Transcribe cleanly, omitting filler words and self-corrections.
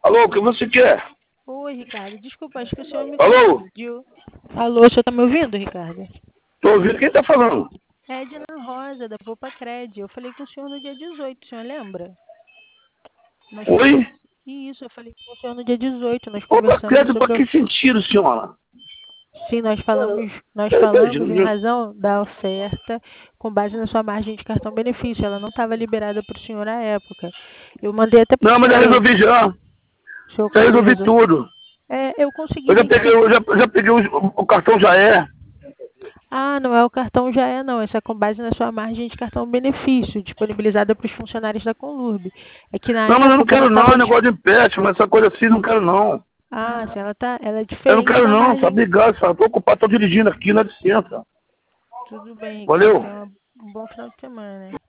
Alô, o que você quer? Oi, Ricardo. Desculpa, acho que o senhor me Alô? confundiu. Alô, o senhor tá me ouvindo, Ricardo? Tô ouvindo quem tá falando? É Edna Rosa, da Popacred. Eu falei com o senhor no dia 18, o senhor lembra? Nós Oi? Isso, eu falei com o senhor no dia 18. Nós Opa, conversamos credo, pra sobre... que sentido, senhora? Sim, nós Eu entendi, falamos não em vi. razão da oferta com base na sua margem de cartão benefício. Ela não estava liberada para o senhor na época. Eu mandei até para o Não, mas já senhor. resolvi já. O senhor Já conseguiu resolvi resolver? tudo. Eu consegui Eu já peguei, identificar. eu já peguei o cartão já é. Ah, não é o cartão já é não, essa é com base na sua margem de cartão benefício, disponibilizada para os funcionários da Conlurb. É que na Não, mas eu não época não quero não, estava... é negócio de empréstimo, essa coisa assim, não quero não. Ah, se ela é Eu não diferente quero da não, tá margem. ligado, só tô ocupado, tô dirigindo aqui, dá licença. Tudo bem, Ricardo, Valeu? tenha um bom final de semana.